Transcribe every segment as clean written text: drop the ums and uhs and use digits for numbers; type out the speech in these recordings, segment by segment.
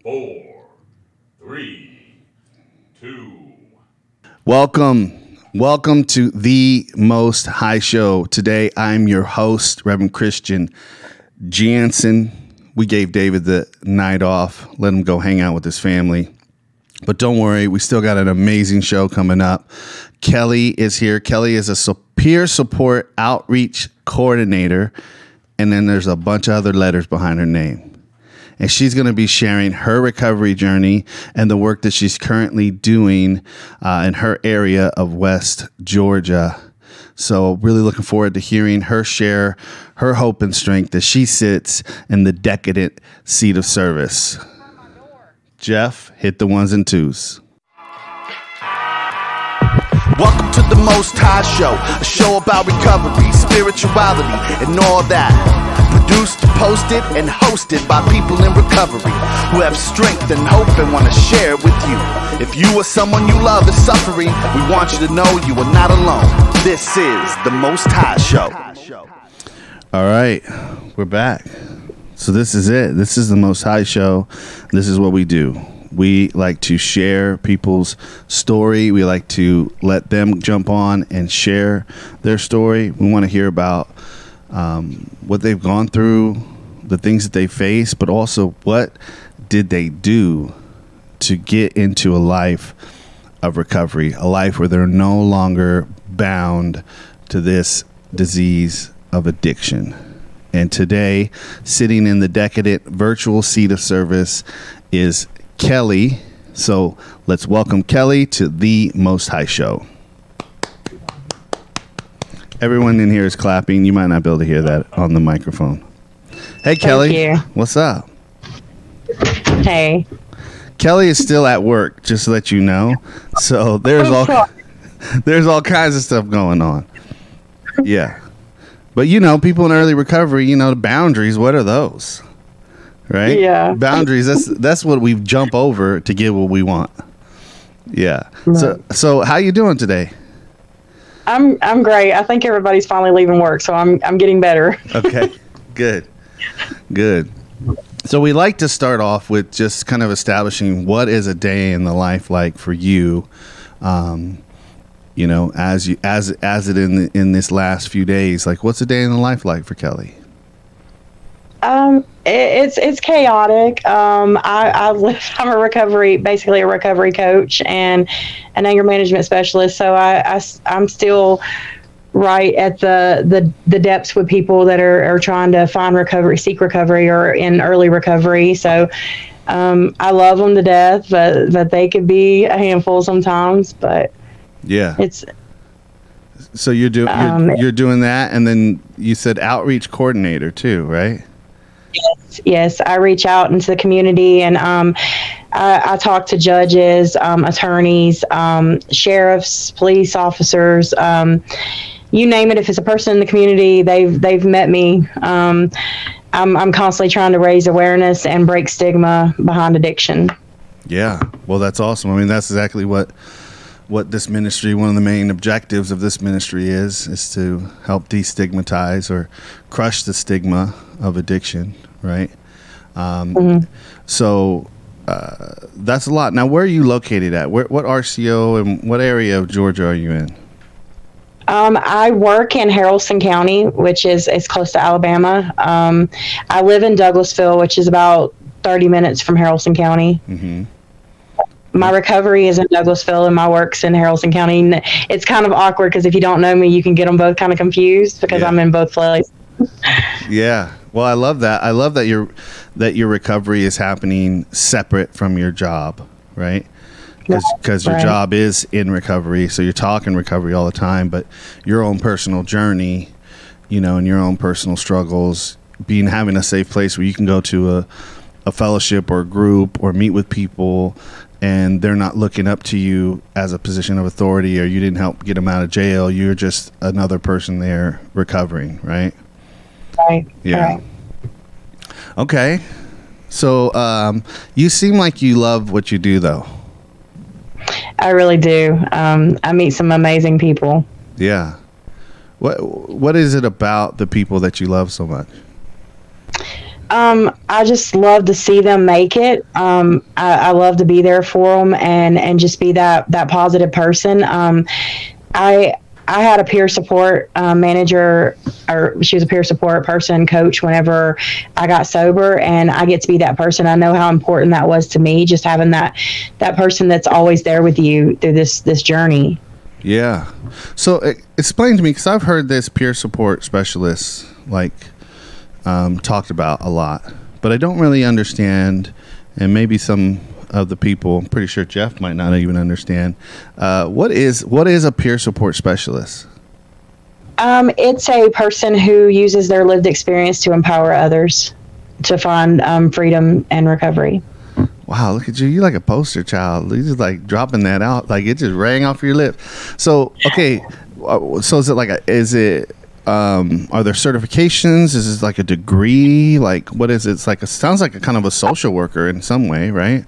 4, 3, 2. Welcome to the Most High Show. Today, I'm your host, Reverend Christian Jansen. We gave David the night off, let him go hang out with his family. But don't worry, we still got an amazing show coming up. Kelly is here. Kelly is a peer support outreach coordinator, and then there's a bunch of other letters behind her name. And she's going to be sharing her recovery journey and the work that she's currently doing in her area of West Georgia. So really looking forward to hearing her share her hope and strength as she sits in the decadent seat of service. Jeff, hit the ones and twos. Welcome to the Most High Show, a show about recovery, spirituality, and all that. Produced, posted, and hosted by people in recovery who have strength and hope and want to share it with you. If you or someone you love is suffering, we want you to know you are not alone. This is the Most High Show. All right, we're back. So this is it. This is the Most High Show. This is what we do. We like to share people's story. We like to let them jump on and share their story. We want to hear about what they've gone through, the things that they face, but also what did they do to get into a life of recovery, a life where they're no longer bound to this disease of addiction. And today, sitting in the decadent virtual seat of service is Kelly. So let's welcome Kelly to the Most High Show. Everyone in here is clapping. You might not be able to hear that on the microphone. Hey, Kelly. Thank you. What's up? Hey. Kelly is still at work, just to let you know. So there's all kinds of stuff going on. Yeah. But, you know, people in early recovery, you know, the boundaries, what are those? Right? Yeah. Boundaries, that's what we jump over to get what we want. Yeah. Right. So how you doing today? I'm great. I think everybody's finally leaving work, so I'm getting better. Okay. Good. So we like to start off with just kind of establishing what is a day in the life like for you. You know, as it in this last few days, like what's a day in the life like for Kelly? It's chaotic. I'm a basically a recovery coach and an anger management specialist. So I'm still right at the depths with people that are trying to find recovery, seek recovery, or in early recovery. So I love them to death, but they could be a handful sometimes. But yeah, it's. So you're doing that, and then you said outreach coordinator too, right? Yes, I reach out into the community, and I talk to judges, attorneys, sheriffs, police officers, you name it. If it's a person in the community, they've met me. I'm constantly trying to raise awareness and break stigma behind addiction. Yeah, well, that's awesome. I mean, that's exactly what this ministry, one of the main objectives of this ministry is to help destigmatize or crush the stigma of addiction, right? So that's a lot. Now, where are you located at? What RCO and what area of Georgia are you in? I work in Haralson County, which is close to Alabama. I live in Douglasville, which is about 30 minutes from Haralson County. Mm-hmm. My recovery is in Douglasville and my work's in Haralson County. It's kind of awkward because if you don't know me, you can get them both kind of confused because I'm in both places. Yeah. Well, I love that. I love that your recovery is happening separate from your job, right? Because your job is in recovery, so you're talking recovery all the time, but your own personal journey, you know, and your own personal struggles, having a safe place where you can go to a fellowship or a group or meet with people, and they're not looking up to you as a position of authority, or you didn't help get them out of jail. You're just another person there recovering, right? Right. Yeah. Right. Okay. So you seem like you love what you do, though. I really do. I meet some amazing people. Yeah. What is it about the people that you love so much? I just love to see them make it. I love to be there for them and just be that positive person. I had a peer support manager, or she was a peer support person, coach, whenever I got sober, and I get to be that person. I know how important that was to me, just having that person that's always there with you through this journey. Yeah. So explain to me, because I've heard this peer support specialist talked about a lot, but I don't really understand, and maybe some of the people, I'm pretty sure Jeff might not even understand. What is a peer support specialist? It's a person who uses their lived experience to empower others to find freedom and recovery. Wow, look at you. You're like a poster child. You're just like dropping that out. Like it just rang off your lips. So, okay. So is it are there certifications? Is it like a degree? Like what is it? It's like sounds like a kind of a social worker in some way, right?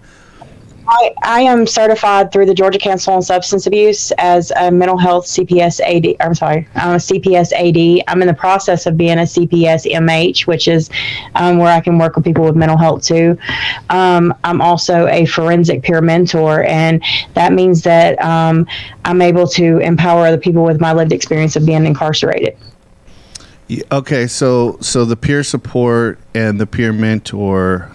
I am certified through the Georgia Council on Substance Abuse as a mental health CPS AD. I'm a CPS AD. I'm in the process of being a CPS MH, which is where I can work with people with mental health too. I'm also a forensic peer mentor, and that means that I'm able to empower other people with my lived experience of being incarcerated. Okay, so the peer support and the peer mentor.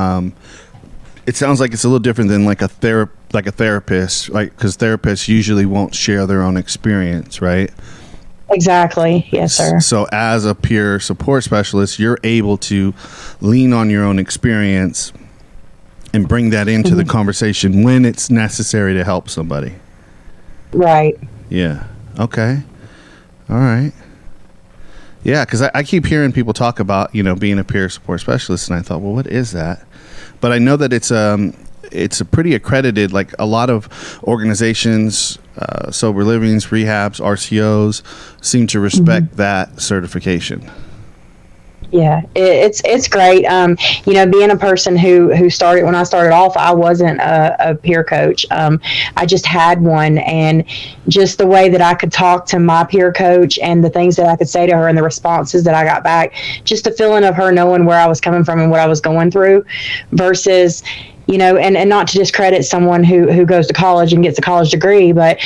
It sounds like it's a little different than like a therapist, like because therapists usually won't share their own experience, right? Exactly. Yes, sir. So as a peer support specialist, you're able to lean on your own experience and bring that into the conversation when it's necessary to help somebody. Right. Yeah. Okay. All right. Yeah, because I keep hearing people talk about, being a peer support specialist, and I thought, well, what is that? But I know that it's a pretty accredited, like a lot of organizations, sober livings, rehabs, RCOs seem to respect that certification. Yeah, it's great. Being a person who started, when I started off, I wasn't a peer coach. I just had one, and just the way that I could talk to my peer coach and the things that I could say to her and the responses that I got back, just a feeling of her knowing where I was coming from and what I was going through versus, and not to discredit someone who goes to college and gets a college degree, but,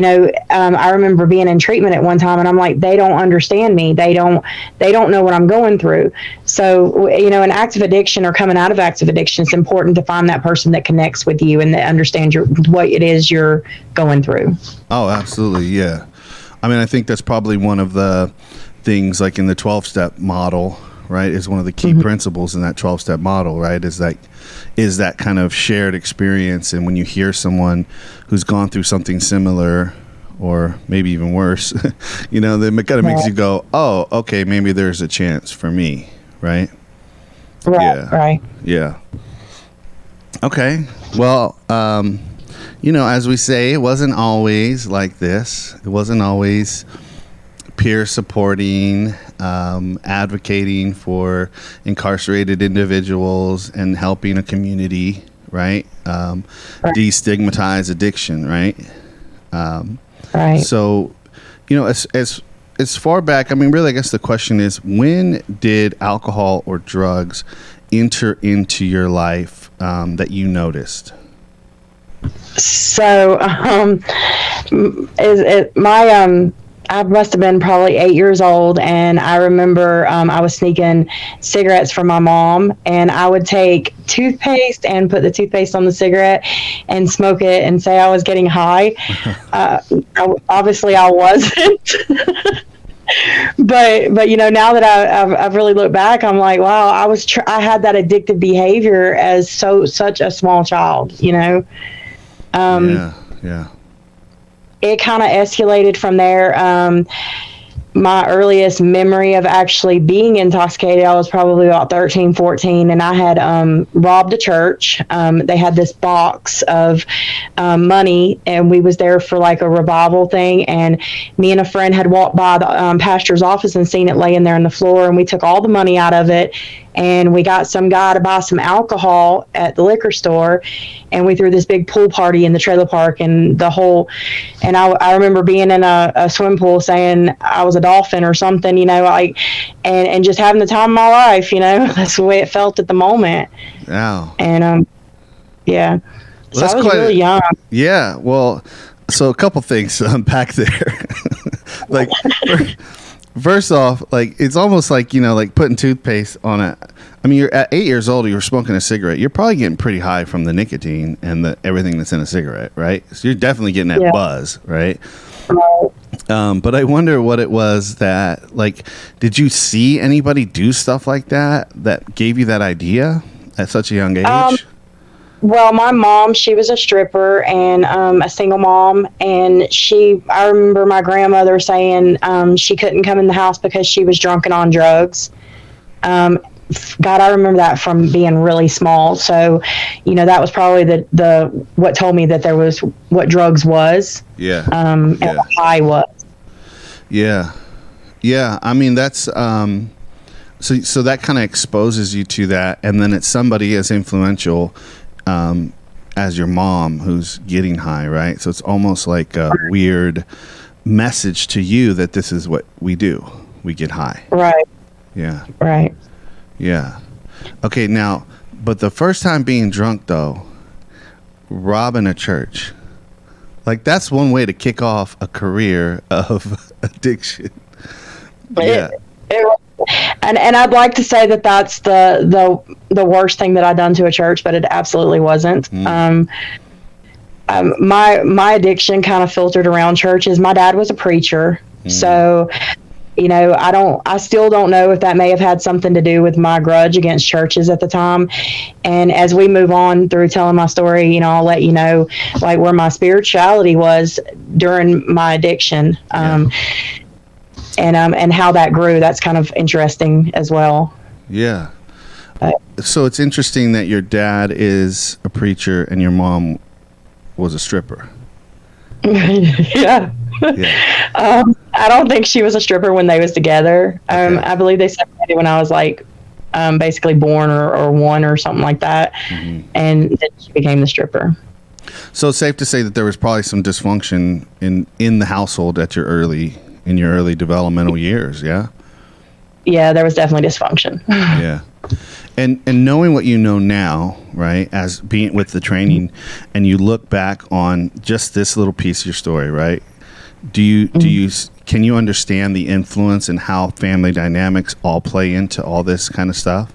I remember being in treatment at one time and I'm like, they don't understand me. They don't know what I'm going through. So, in active addiction or coming out of active addiction, it's important to find that person that connects with you and that understands what it is you're going through. Oh, absolutely. Yeah. I mean, I think that's probably one of the things like in the 12-step model, right, is one of the key principles in that 12-step model, right, is that kind of shared experience. And when you hear someone who's gone through something similar or maybe even worse, then it kind of makes you go, oh, okay, maybe there's a chance for me, right? Right, yeah. Right. Yeah. Okay. Well, as we say, it wasn't always like this. It wasn't always peer supporting, advocating for incarcerated individuals and helping a community, right? Destigmatize addiction, right? Right. So, as far back, I mean, really, I guess the question is, when did alcohol or drugs enter into your life that you noticed? So, I must have been probably 8 years old, and I remember I was sneaking cigarettes from my mom, and I would take toothpaste and put the toothpaste on the cigarette and smoke it and say I was getting high. Obviously, I wasn't. But now that I've really looked back, I'm like, wow, I had that addictive behavior as such a small child, Yeah. It kind of escalated from there. My earliest memory of actually being intoxicated, I was probably about 13, 14, and I had robbed a church. They had this box of money, and we was there for like a revival thing, and me and a friend had walked by the pastor's office and seen it laying there on the floor, and we took all the money out of it and we got some guy to buy some alcohol at the liquor store, and we threw this big pool party in the trailer park, and I remember being in a swim pool saying I was a dolphin or something, and just having the time of my life, that's the way it felt at the moment. Wow. And yeah. Well, so I was really young. Yeah. Well, so a couple things to unpack there. Like, first off, like, it's almost like, like putting toothpaste on you're at 8 years old, you're smoking a cigarette. You're probably getting pretty high from the nicotine and everything that's in a cigarette, right? So you're definitely getting that buzz, right? But I wonder what it was that, like, did you see anybody do stuff like that gave you that idea at such a young age? Well, my mom, she was a stripper and a single mom, and I remember my grandmother saying she couldn't come in the house because she was drunk and on drugs. God, I remember that from being really small. So, that was probably the what told me that there was what drugs was. Yeah. And what high was. Yeah. Yeah. I mean, that's so that kind of exposes you to that, and then it's somebody as influential as your mom who's getting high, right? So it's almost like a weird message to you that this is what we do. We get high. Right. Yeah. Right. Yeah. Okay, now, but the first time being drunk, though, robbing a church, like, that's one way to kick off a career of addiction. Yeah. And I'd like to say that that's the worst thing that I'd done to a church, but it absolutely wasn't. My addiction kind of filtered around churches. My dad was a preacher, so I still don't know if that may have had something to do with my grudge against churches at the time. And as we move on through telling my story, I'll let you know, like, where my spirituality was during my addiction. And how that grew. That's kind of interesting as well. Yeah. So it's interesting that your dad is a preacher and your mom was a stripper. Yeah. I don't think she was a stripper when they was together. Okay. I believe they separated when I was like basically born or one or something like that. Mm-hmm. And then she became the stripper. So it's safe to say that there was probably some dysfunction in the household in your early developmental years, yeah? Yeah, there was definitely dysfunction. Yeah. And knowing what you know now, right, as being with the training, and you look back on just this little piece of your story, right? Can you understand the influence and how family dynamics all play into all this kind of stuff?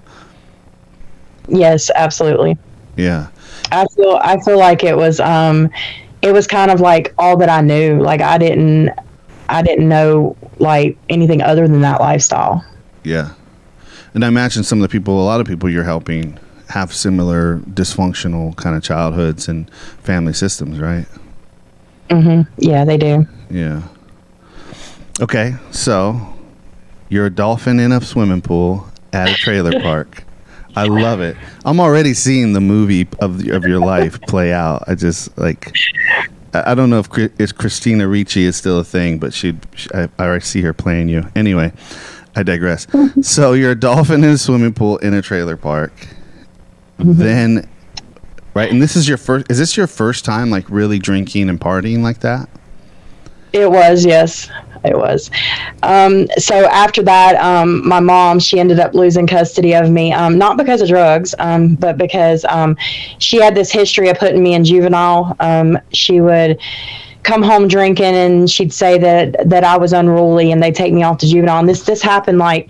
Yes, absolutely. Yeah. I feel like it was kind of like all that I knew. Like, I didn't know like anything other than that lifestyle. Yeah. And I imagine a lot of people you're helping have similar dysfunctional kind of childhoods and family systems, right? Mm-hmm. Yeah, they do. Yeah. Okay. So you're a dolphin in a swimming pool at a trailer park. I love it. I'm already seeing the movie of your life play out. I just I don't know if Christina Ricci is still a thing, but I already see her playing you. Anyway, I digress. So you're a dolphin in a swimming pool in a trailer park. Mm-hmm. Then, right, and is this your first time like really drinking and partying like that? It was, yes. It was. So after that, my mom, she ended up losing custody of me, not because of drugs, but because she had this history of putting me in juvenile. She would come home drinking, and she'd say that I was unruly, and they'd take me off to juvenile. And this happened like,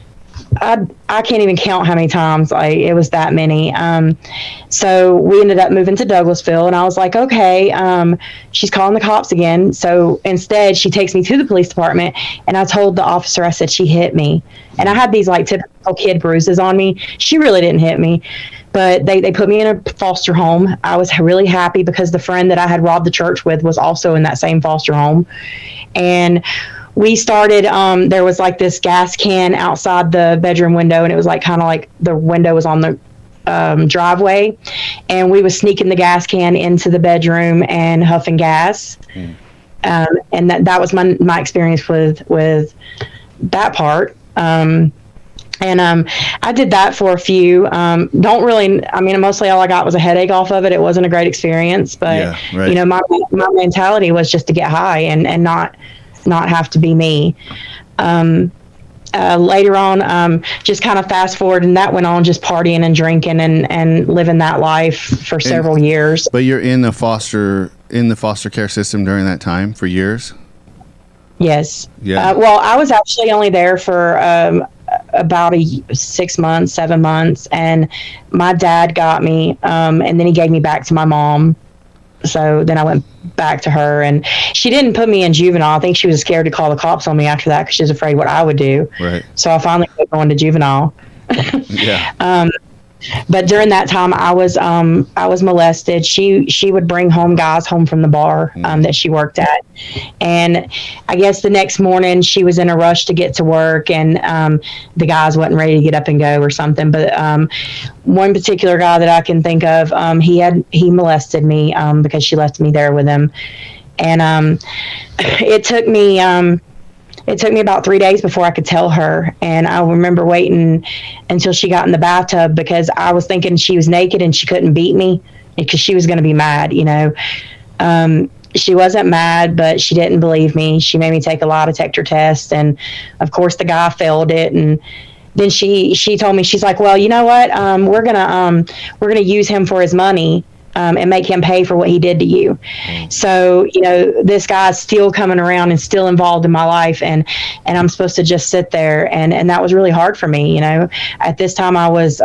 I can't even count how many times. Like, it was that many. So we ended up moving to Douglasville, and I was like, okay, she's calling the cops again. So instead, she takes me to the police department, and I told the officer, I said, she hit me. And I had these like typical kid bruises on me. She really didn't hit me, but they put me in a foster home. I was really happy because the friend that I had robbed the church with was also in that same foster home. And we started, there was like this gas can outside the bedroom window, and it was like kind of like the window was on the driveway, and we was sneaking the gas can into the bedroom and huffing gas. And that was my experience with that part. And And I did that for a few. Mostly all I got was a headache off of it. It wasn't a great experience, but my mentality was just to get high and not have to be me. Later on, just kind of fast forward, and that went on just partying and drinking and living that life for several years. But you're in the foster care system during that time for years? Yes. Yeah. Well, I was actually only there for about 6 months, 7 months, and my dad got me, and then he gave me back to my mom. So then I went back to her, and she didn't put me in juvenile. I think she was scared to call the cops on me after that because she was afraid what I would do. Right. So I finally quit going to juvenile. Yeah. But during that time, I was molested. She would bring home guys home from the bar that she worked at, and I guess the next morning she was in a rush to get to work, and the guys wasn't ready to get up and go or something. But one particular guy that I can think of, he molested me because she left me there with him, and it took me about 3 days before I could tell her. And I remember waiting until she got in the bathtub because I was thinking she was naked and she couldn't beat me because she was going to be mad, She wasn't mad, but she didn't believe me. She made me take a lie detector test. And of course the guy failed it. And then she told me, she's like, well, you know what? We're going to use him for his money. And make him pay for what he did to you. So, this guy's still coming around and still involved in my life, and I'm supposed to just sit there, and that was really hard for me. At this time I was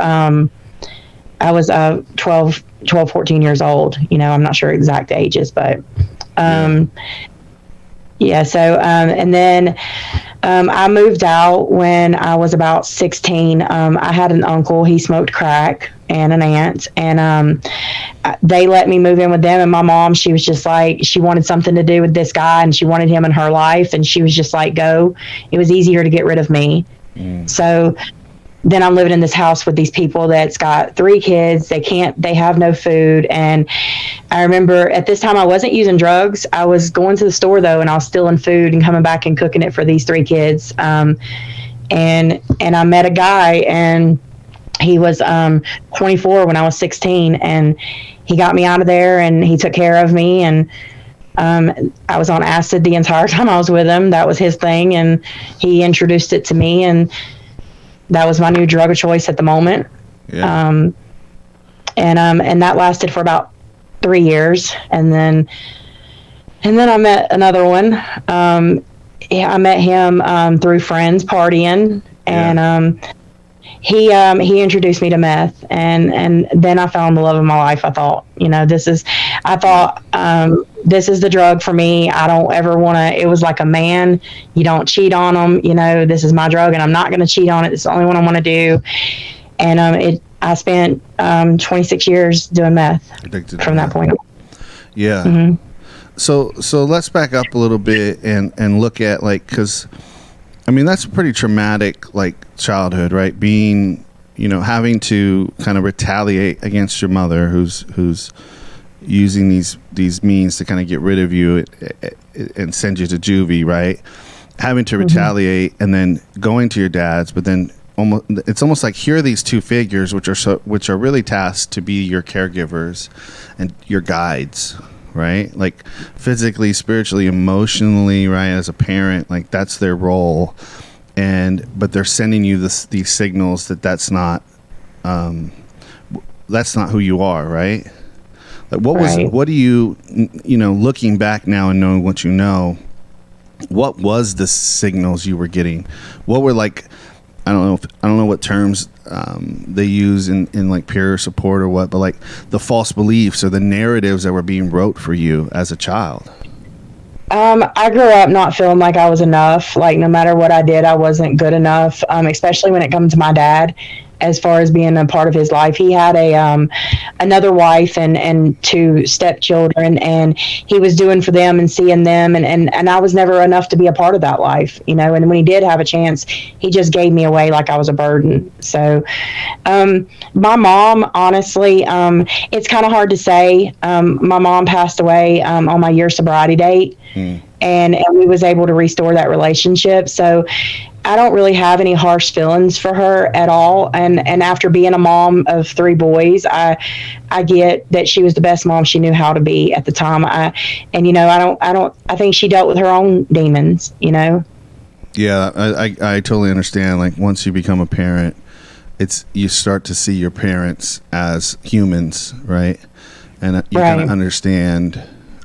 12, 14 years old. I'm not sure exact ages, but yeah. So, and then I moved out when I was about 16. I had an uncle, he smoked crack, and an aunt, and they let me move in with them. And my mom, she was just like, she wanted something to do with this guy, and she wanted him in her life, and she was just like, go. It was easier to get rid of me. So then I'm living in this house with these people that's got 3 kids. They have no food. And I remember at this time I wasn't using drugs. I was going to the store though, and I was stealing food and coming back and cooking it for these 3 kids. And I met a guy, and he was 24 when I was 16, and he got me out of there, and he took care of me. And I was on acid the entire time I was with him. That was his thing, and he introduced it to me, and that was my new drug of choice at the moment. Yeah. And that lasted for about 3 years, and then I met another one. I met him through friends partying, and he introduced me to meth, and then I found the love of my life. I thought, this is the drug for me. I don't ever want to. It was like a man. You don't cheat on them. This is my drug, and I'm not going to cheat on it. It's the only one I want to do. And I spent 26 years doing meth from that point. Yeah. Mm-hmm. So let's back up a little bit and look at because that's a pretty traumatic childhood, right? Being, having to kind of retaliate against your mother who's using these means to kind of get rid of you and send you to juvie, right? Having to retaliate and then going to your dad's, but then it's almost like here are these 2 figures which are really tasked to be your caregivers and your guides, right? Like physically, spiritually, emotionally, right? As a parent, that's their role. But they're sending you these signals that's not who you are, right? What do you looking back now and knowing what you know, what was the signals you were getting? What were I don't know what terms they use in peer support or what, but the false beliefs or the narratives that were being wrote for you as a child. I grew up not feeling like I was enough. No matter what I did, I wasn't good enough. Especially when it comes to my dad, as far as being a part of his life. He had another wife and 2 stepchildren, and he was doing for them and seeing them, and I was never enough to be a part of that life, and when he did have a chance, he just gave me away like I was a burden. So my mom, honestly, it's kind of hard to say. My mom passed away on my year sobriety date. And we was able to restore that relationship. So I don't really have any harsh feelings for her at all. And after being a mom of 3 boys, I get that she was the best mom she knew how to be at the time. I think she dealt with her own demons, you know? Yeah, I totally understand. Like, once you become a parent, you start to see your parents as humans, right? And you kind of understand.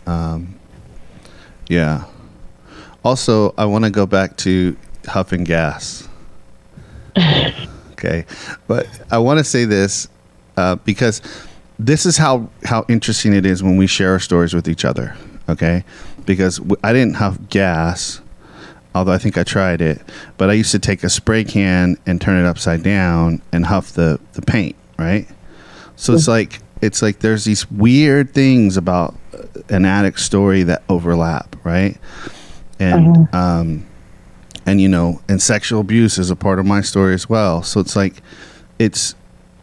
Yeah. Also, I want to go back to huffing gas. Okay, but I want to say this because this is how interesting it is when we share our stories with each other. Okay, because I didn't huff gas, although I think I tried it, but I used to take a spray can and turn it upside down and huff the paint, right? So it's like there's these weird things about an addict story that overlap, right? And and you know, and sexual abuse is a part of my story as well. So it's like, it's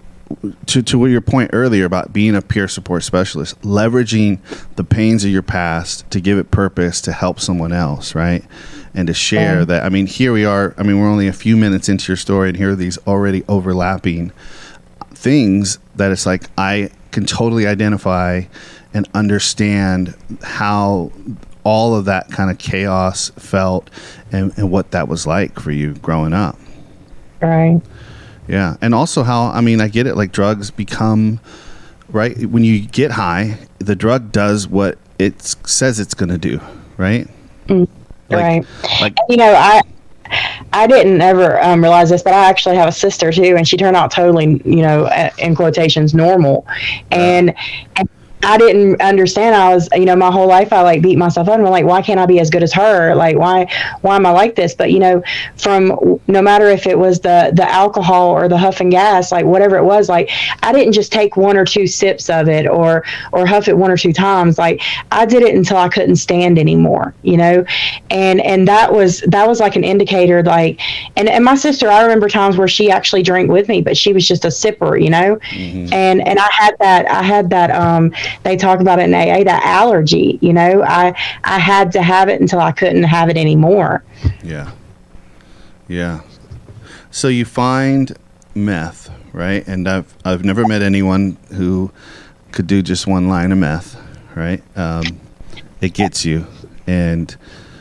to your point earlier about being a peer support specialist, leveraging the pains of your past to give it purpose to help someone else, right? And to share that. I mean, here we are. I mean, we're only a few minutes into your story, and here are these already overlapping things that it's like I can totally identify and understand how all of that kind of chaos felt and what that was like for you growing up. Right. Yeah. And also how, I mean, I get it. Like, drugs become, right? When you get high, the drug does what it says it's going to do. Right. Right. Like, you know, I didn't ever realize this, but I actually have a sister too, and she turned out totally, you know, in quotations, normal. And I didn't understand. I was, you know, my whole life I like beat myself up and I'm like, why can't I be as good as her? Like, why am I like this? But, you know, from no matter if it was the alcohol or the huff and gas, like whatever it was, like I didn't just take 1 or 2 sips of it or huff it 1 or 2 times. Like I did it until I couldn't stand anymore, you know? And that was like an indicator, like, and my sister, I remember times where she actually drank with me, but she was just a sipper, you know? Mm-hmm. And I had that, they talk about it in AA, that allergy, you know, I had to have it until I couldn't have it anymore. Yeah. Yeah. So you find meth, right? And I've never met anyone who could do just 1 line of meth, right? It gets you. And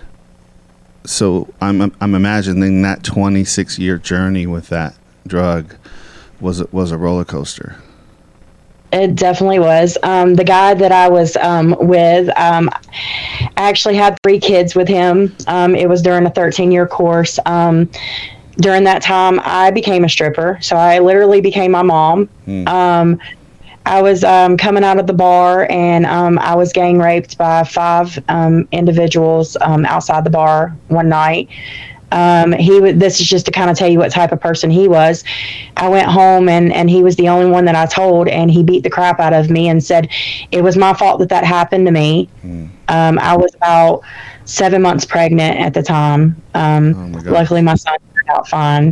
so I'm imagining that 26-year journey with that drug was a roller coaster. It definitely was. The guy that I was with, I actually had 3 kids with him. It was during a 13-year course. During that time, I became a stripper. So I literally became my mom. I was coming out of the bar, and I was gang raped by 5 individuals outside the bar one night. This is just to kind of tell you what type of person he was. I went home and he was the only one that I told, and he beat the crap out of me and said it was my fault that happened to me. I was about 7 months pregnant at the time. Luckily my son turned out fine.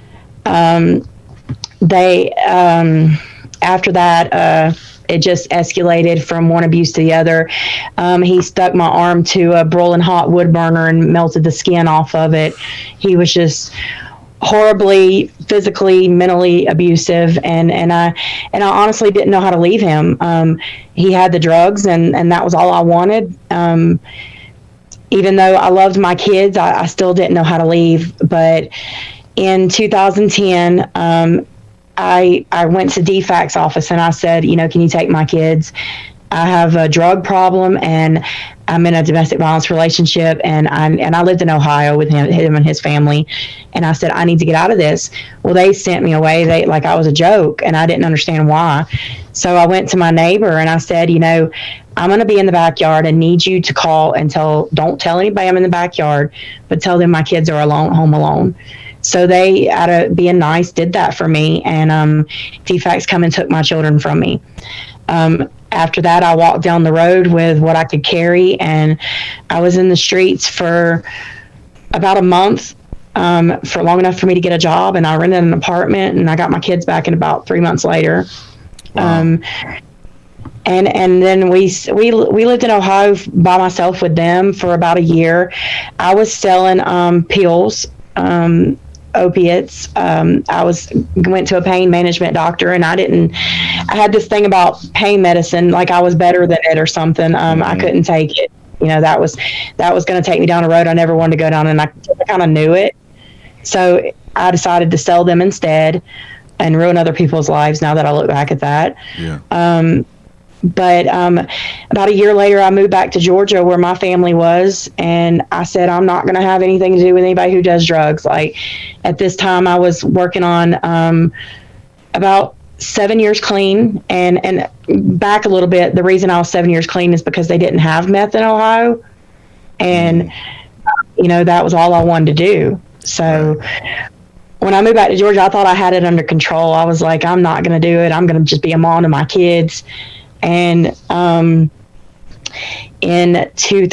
After that, it just escalated from one abuse to the other. He stuck my arm to a broiling hot wood burner and melted the skin off of it. He was just horribly physically, mentally abusive, and I honestly didn't know how to leave him. He had the drugs, and that was all I wanted. Even though I loved my kids, I still didn't know how to leave. But in 2010, I went to DFAC's office and I said, you know, can you take my kids? I have a drug problem and I'm in a domestic violence relationship, and I lived in Ohio with him and his family. And I said, I need to get out of this. Well, they sent me away. Like I was a joke, and I didn't understand why. So I went to my neighbor and I said, you know, I'm going to be in the backyard and need you to call and don't tell anybody I'm in the backyard, but tell them my kids are home alone. So they, out of being nice, did that for me, and DFAC's come and took my children from me. After that, I walked down the road with what I could carry, and I was in the streets for about a month, for long enough for me to get a job, and I rented an apartment, and I got my kids back in about 3 months later. Wow. And then we lived in Ohio by myself with them for about a year. I was selling pills opiates. I went to a pain management doctor, and I had this thing about pain medicine, like I was better than it or something. I couldn't take it. That was going to take me down a road I never wanted to go down, and I kind of knew it. So I decided to sell them instead and ruin other people's lives now that I look back at that. Yeah. But about a year later, I moved back to Georgia where my family was, and I said, I'm not going to have anything to do with anybody who does drugs. Like, at this time, I was working on about 7 years clean, and back a little bit, the reason I was 7 years clean is because they didn't have meth in Ohio, and that was all I wanted to do. So when I moved back to Georgia, I thought I had it under control. I was like, I'm not going to do it. I'm going to just be a mom to my kids. And in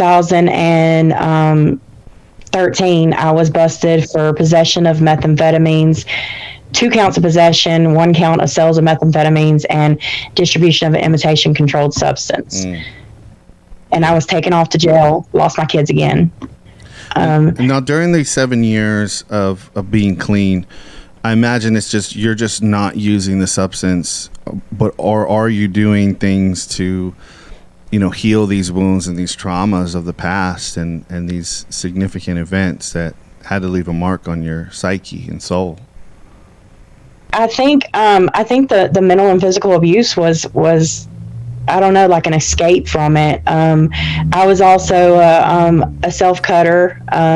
2013, I was busted for possession of methamphetamines, 2 counts of possession, 1 count of sales of methamphetamines, and distribution of an imitation controlled substance. And I was taken off to jail, lost my kids again. Now, during these 7 years of being clean, I imagine you're just not using the substance, or are you doing things to, heal these wounds and these traumas of the past and these significant events that had to leave a mark on your psyche and soul? I think the mental and physical abuse was I don't know, like an escape from it. I was also a self-cutter.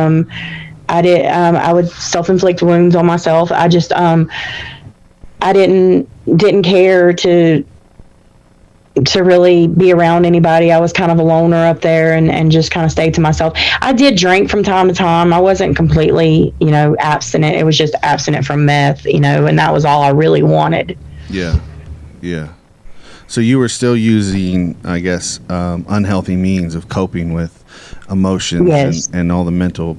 I would self-inflict wounds on myself. I just I didn't care to really be around anybody. I was kind of a loner up there and just kind of stayed to myself. I did drink from time to time. I wasn't completely, abstinent. It was just abstinent from meth, and that was all I really wanted. Yeah. Yeah. So you were still using, I guess, unhealthy means of coping with emotions. Yes. and all the mental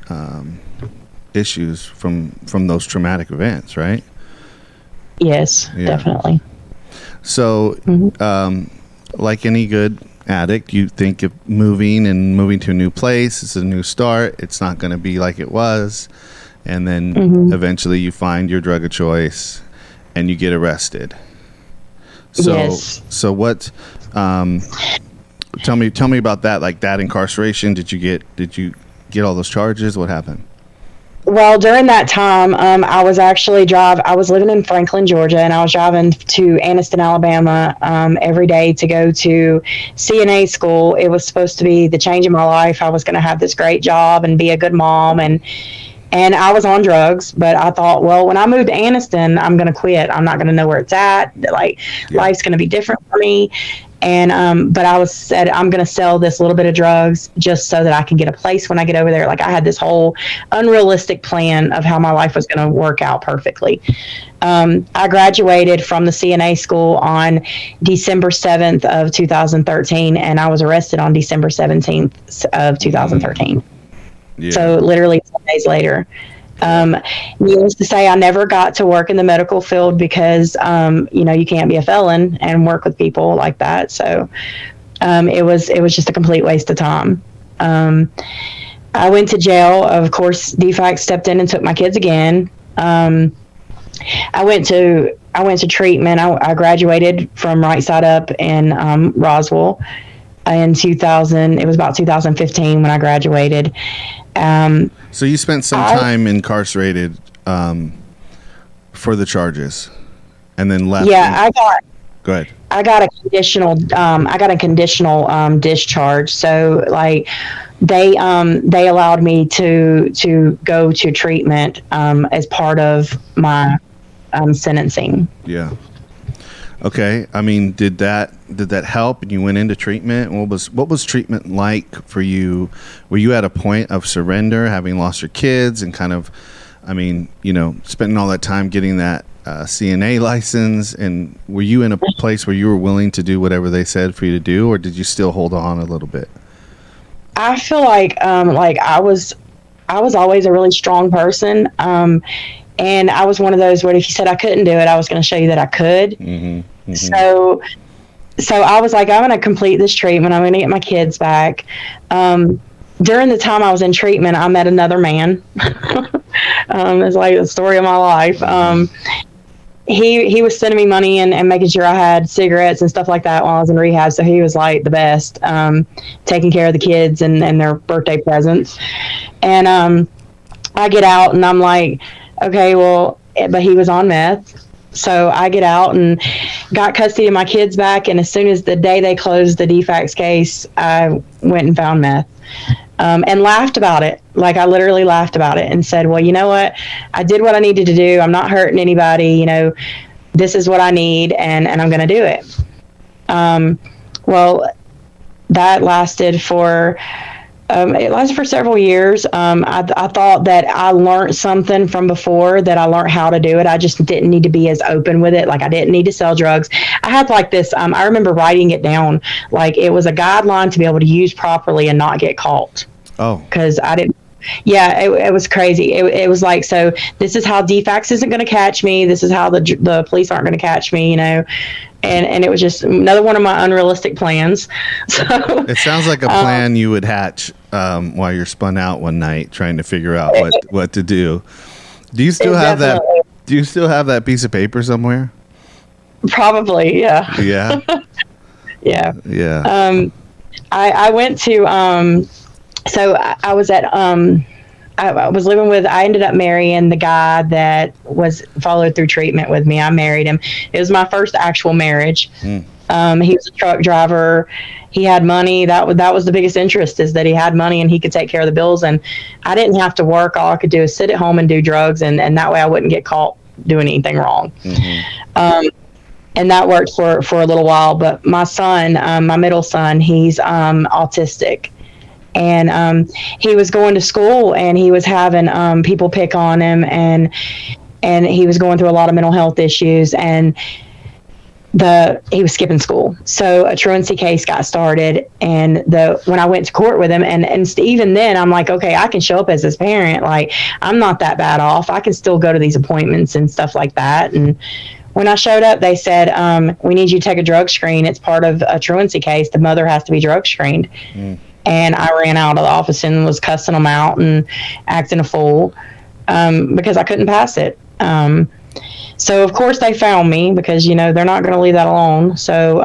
issues from those traumatic events, right? Yes, definitely. So, like any good addict, you think of moving to a new place. It's a new start. It's not going to be like it was. And then eventually you find your drug of choice and you get arrested. So, yes. So what, tell me about that, like that incarceration. Did you get all those charges? What happened? Well, during that time, I was living in Franklin, Georgia, and I was driving to Anniston, Alabama, every day to go to CNA school. It was supposed to be the change in my life. I was going to have this great job and be a good mom, and I was on drugs, but I thought, well, when I moved to Anniston, I'm going to quit. I'm not going to know where it's at. Life's going to be different for me. And, but I said, I'm going to sell this little bit of drugs just so that I can get a place when I get over there. Like, I had this whole unrealistic plan of how my life was going to work out perfectly. I graduated from the CNA school on December 7th of 2013, and I was arrested on December 17th of 2013. Yeah. So literally 10 days later. Needless to say, I never got to work in the medical field because, you can't be a felon and work with people like that. So it was just a complete waste of time. I went to jail. Of course, DFAC stepped in and took my kids again. I went to treatment. I graduated from Right Side Up in Roswell in 2000. It was about 2015 when I graduated. So you spent some time incarcerated for the charges, and then left. Yeah, Go ahead. I got a conditional. Discharge. So like they allowed me to go to treatment as part of my sentencing. Yeah. Okay. I mean, did that help? And you went into treatment. What was treatment like for you? Were you at a point of surrender, having lost your kids, and kind of, spending all that time getting that CNA license? And were you in a place where you were willing to do whatever they said for you to do, or did you still hold on a little bit? I feel like I was always a really strong person. And I was one of those where if you said I couldn't do it, I was going to show you that I could. Mm-hmm. So I was like, I'm going to complete this treatment. I'm going to get my kids back. During the time I was in treatment, I met another man. It's like the story of my life. He was sending me money and making sure I had cigarettes and stuff like that while I was in rehab. So he was like the best, taking care of the kids and their birthday presents. And I get out and I'm like, okay, well, but he was on meth. So I get out and got custody of my kids back. And as soon as the day they closed the DFACS case, I went and found meth. And laughed about it. Like, I literally laughed about it and said, well, you know what? I did what I needed to do. I'm not hurting anybody. You know, this is what I need, and I'm going to do it. Well, that lasted for several years. I thought that I learned something from before, that I learned how to do it. I just didn't need to be as open with it. Like, I didn't need to sell drugs. I had like this, I remember writing it down. Like, it was a guideline to be able to use properly and not get caught. Oh. Because I didn't. Yeah, it was crazy. It was like, so this is how DFACS isn't going to catch me. This is how the police aren't going to catch me, you know. And it was just another one of my unrealistic plans. So it sounds like a plan you would hatch while you're spun out one night trying to figure out what to do. Do you still have that? Do you still have that piece of paper somewhere? Probably, yeah. Yeah. Yeah. Yeah. I went to so I was at I was living with, I ended up marrying the guy that was followed through treatment with me. I married him. It was my first actual marriage. He was a truck driver. He had money. That was the biggest interest, is that he had money and he could take care of the bills. And I didn't have to work. All I could do is sit at home and do drugs. And that way I wouldn't get caught doing anything wrong. And that worked for a little while. But my son, my middle son, he's autistic. And he was going to school and he was having people pick on him, and he was going through a lot of mental health issues, and he was skipping school. So a truancy case got started, and when I went to court with him, and even then I'm like, okay, I can show up as his parent. Like, I'm not that bad off. I can still go to these appointments and stuff like that. And when I showed up, they said, we need you to take a drug screen. It's part of a truancy case. The mother has to be drug screened. And I ran out of the office and was cussing them out and acting a fool because I couldn't pass it. So, of course, they found me because, you know, they're not going to leave that alone. So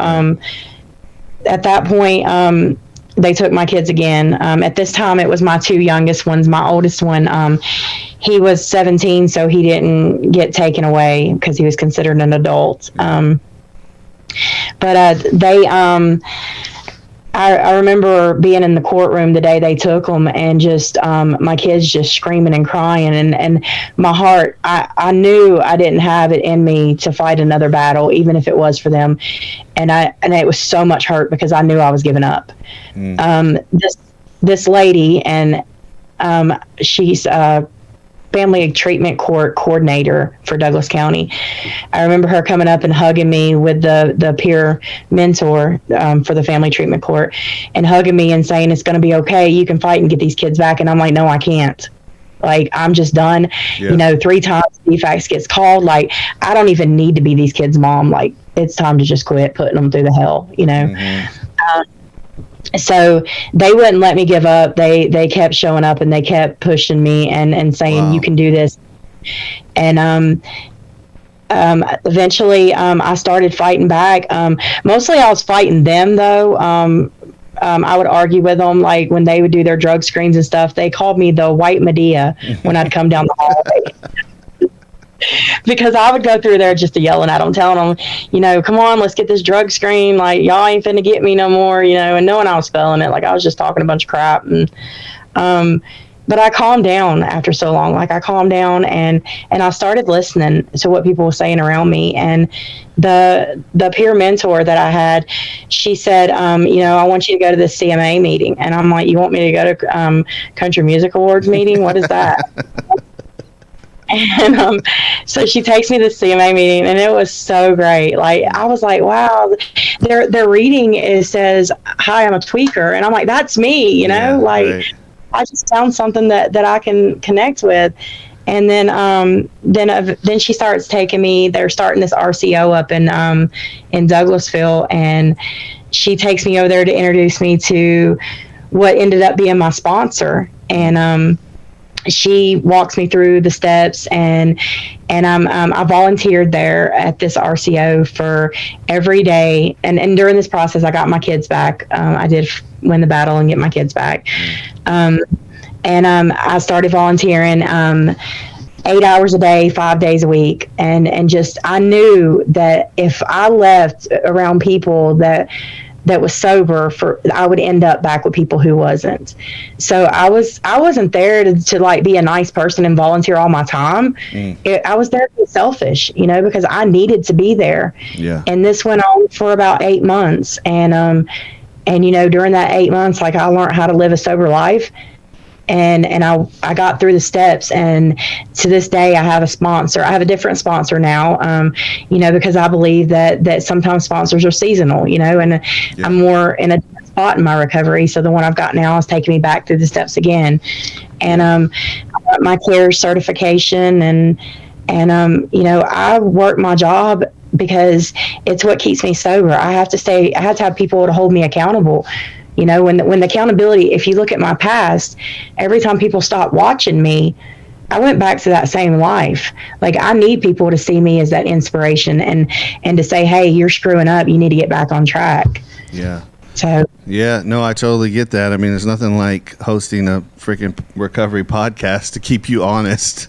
at that point, they took my kids again. At this time, it was my two youngest ones. My oldest one, he was 17, so he didn't get taken away because he was considered an adult. But I remember being in the courtroom the day they took them, and just my kids just screaming and crying, and my heart, I knew I didn't have it in me to fight another battle, even if it was for them, and it was so much hurt because I knew I was giving up. This lady, and she's family treatment court coordinator for Douglas County. I remember her coming up and hugging me with the peer mentor for the family treatment court, and hugging me and saying, it's going to be okay. You can fight and get these kids back. And I'm like, no, I can't. Like, I'm just done. Yeah. You know, 3 times DFACS gets called. Like, I don't even need to be these kids' mom. Like, it's time to just quit putting them through the hell, you know? So they wouldn't let me give up. They kept showing up and they kept pushing me and saying, wow, you can do this. And eventually I started fighting back. Mostly I was fighting them, though. I would argue with them, like when they would do their drug screens and stuff. They called me the White Medea when I'd come down the hallway. Because I would go through there just to yelling at them, telling them, you know, come on, let's get this drug screen. Like, y'all ain't finna get me no more, you know, and knowing I was spelling it, like I was just talking a bunch of crap. And, but I calmed down after so long. Like, I calmed down and I started listening to what people were saying around me. And the peer mentor that I had, she said, you know, I want you to go to this CMA meeting. And I'm like, you want me to go to Country Music Awards meeting? What is that? And so she takes me to the CMA meeting, and it was so great. Like, I was like, wow, their reading says, hi, I'm a tweaker. And I'm like, that's me, you know, right. I just found something that I can connect with. And then she starts taking me, they're starting this RCO up in Douglasville, and she takes me over there to introduce me to what ended up being my sponsor. And she walks me through the steps, and I volunteered there at this RCO for every day. And during this process, I got my kids back. I did win the battle and get my kids back. I started volunteering 8 hours a day, 5 days a week. And just, I knew that if I left around people that was sober, I would end up back with people who wasn't. So I wasn't there to like be a nice person and volunteer all my time. I was there to be selfish, because I needed to be there. Yeah. And this went on for about 8 months. And during that 8 months, like, I learned how to live a sober life. And I got through the steps, and to this day I have a sponsor. I have a different sponsor now, because I believe that sometimes sponsors are seasonal, and I'm more in a spot in my recovery. So the one I've got now is taking me back through the steps again. And I got my CARE certification, and I work my job because it's what keeps me sober. I have to have people to hold me accountable. When the accountability, if you look at my past, every time people stopped watching me, I went back to that same life. Like, I need people to see me as that inspiration and to say, hey, you're screwing up. You need to get back on track. Yeah. So. Yeah, no, I totally get that. I mean, there's nothing like hosting a freaking recovery podcast to keep you honest.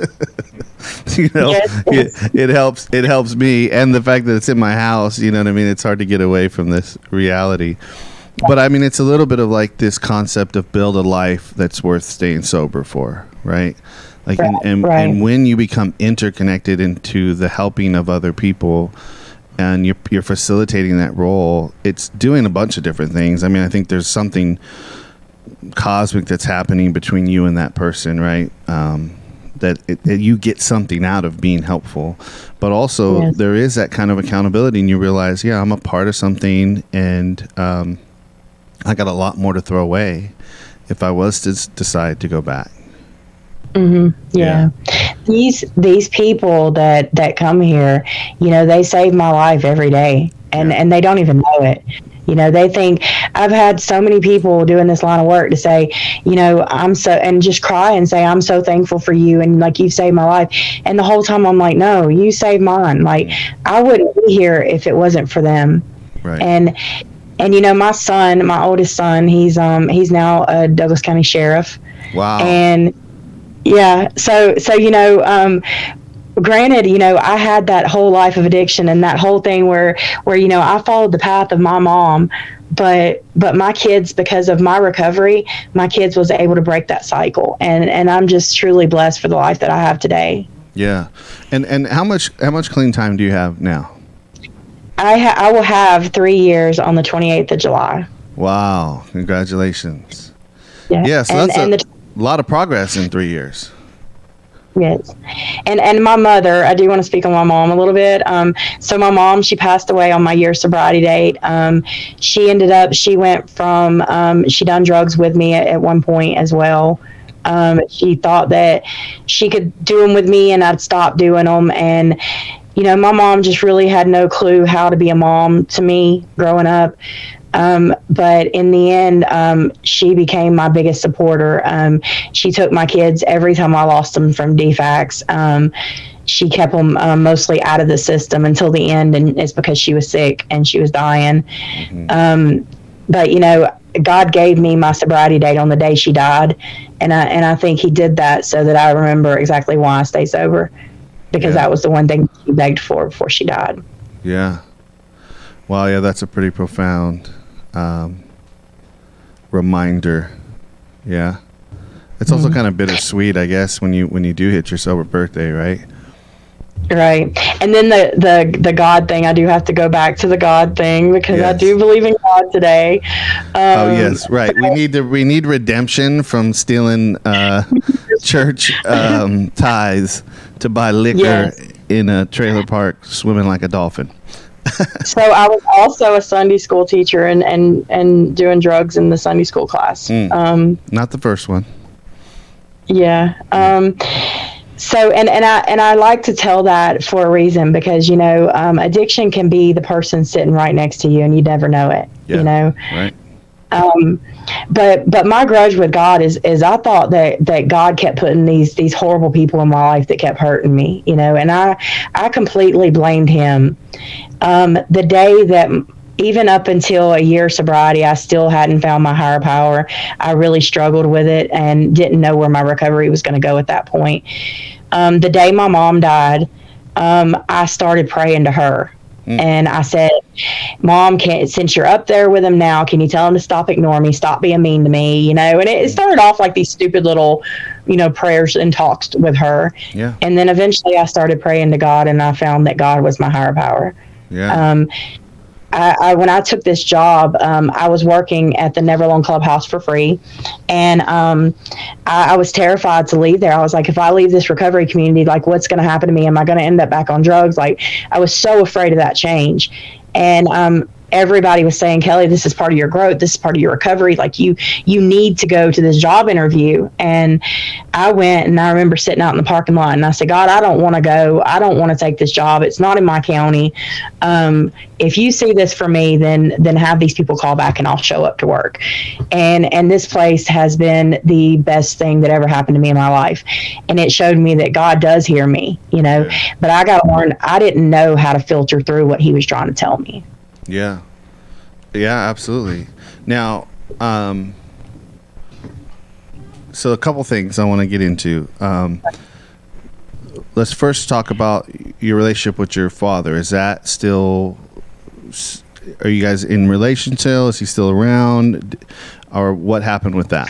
Yes. It helps me. And the fact that it's in my house, you know what I mean? It's hard to get away from this reality. But I mean, it's a little bit of like this concept of build a life that's worth staying sober for, right? Like, right, and when you become interconnected into the helping of other people, and you're facilitating that role, it's doing a bunch of different things. I mean, I think there's something cosmic that's happening between you and that person, right? That you get something out of being helpful, but also there is that kind of accountability, and you realize, yeah, I'm a part of something, and I got a lot more to throw away if I was to decide to go back. Mm-hmm. Yeah. These people that come here, they save my life every day, and they don't even know it. They think, I've had so many people doing this line of work to say, and just cry and say, I'm so thankful for you, and like, you've saved my life. And the whole time I'm like, no, you saved mine. Like, I wouldn't be here if it wasn't for them. Right. And my son, my oldest son, he's now a Douglas County sheriff. Wow. And yeah, so granted, I had that whole life of addiction and that whole thing where I followed the path of my mom, but my kids, because of my recovery, my kids was able to break that cycle, and I'm just truly blessed for the life that I have today. Yeah. And how much clean time do you have now? I will have 3 years on the 28th of July. Wow. Congratulations. Yeah. So that's a lot of progress in 3 years. Yes. And my mother, I do want to speak on my mom a little bit. So my mom, she passed away on my year sobriety date. She went from, she done drugs with me at one point as well. She thought that she could do them with me and I'd stop doing them. And my mom just really had no clue how to be a mom to me growing up. But in the end, she became my biggest supporter. She took my kids every time I lost them from DFACS. She kept them mostly out of the system until the end, and it's because she was sick and she was dying. Mm-hmm. But God gave me my sobriety date on the day she died, and I think He did that so that I remember exactly why I stay sober, because that was the one thing she begged for before she died. Yeah. Wow. Yeah, that's a pretty profound reminder. Yeah. It's also kind of bittersweet, I guess, when you do hit your sober birthday, right? Right. And then the God thing, I do have to go back to the God thing, because I do believe in God today. Oh yes, right. We need redemption from stealing church tithes to buy liquor in a trailer park swimming like a dolphin. So I was also a Sunday school teacher and doing drugs in the Sunday school class. Not the first one. Yeah. So and I like to tell that for a reason, because addiction can be the person sitting right next to you and you never know it. Yeah. Right. But my grudge with God is I thought that God kept putting these horrible people in my life that kept hurting me, and I completely blamed him. The day that, even up until a year sobriety, I still hadn't found my higher power. I really struggled with it and didn't know where my recovery was going to go at that point. The day my mom died, I started praying to her. And I said, Mom, since you're up there with him now, can you tell him to stop ignoring me, stop being mean to me, And it started off like these stupid little, prayers and talks with her. Yeah. And then eventually I started praying to God, and I found that God was my higher power. Yeah. When I took this job, I was working at the Never Alone Clubhouse for free. And I was terrified to leave there. I was like, if I leave this recovery community, like, what's going to happen to me? Am I going to end up back on drugs? Like, I was so afraid of that change. And everybody was saying, Kelly, this is part of your growth. This is part of your recovery. Like, you need to go to this job interview. And I went, and I remember sitting out in the parking lot, and I said, God, I don't want to go. I don't want to take this job. It's not in my county. If you see this for me, then have these people call back and I'll show up to work. And this place has been the best thing that ever happened to me in my life. And it showed me that God does hear me, but I got to learn. I didn't know how to filter through what he was trying to tell me. Yeah. Yeah, absolutely. Now, so a couple things I want to get into. Let's first talk about your relationship with your father. Is that still, are you guys in relation still? Is he still around? Or what happened with that?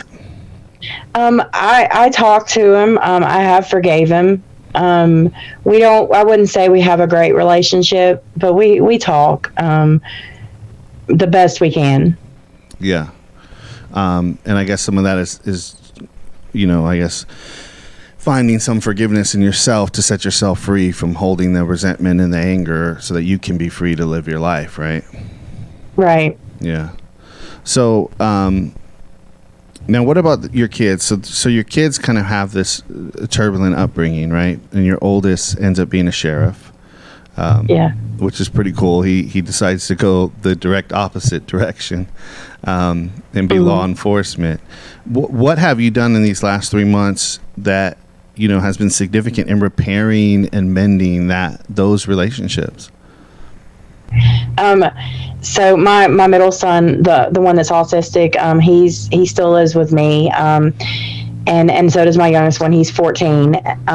I talked to him. I have forgave him. I wouldn't say we have a great relationship, but we talk the best we can. Yeah. And I guess some of that is I guess finding some forgiveness in yourself to set yourself free from holding the resentment and the anger so that you can be free to live your life, right? Right. Yeah. So, now what about your kids? So your kids kind of have this turbulent upbringing, right? And your oldest ends up being a sheriff. Yeah. Which is pretty cool. He decides to go the direct opposite direction, and be law enforcement. What have you done in these last 3 months that, has been significant in repairing and mending those relationships? So my middle son, the one that's autistic, he still lives with me. And so does my youngest one. He's 14.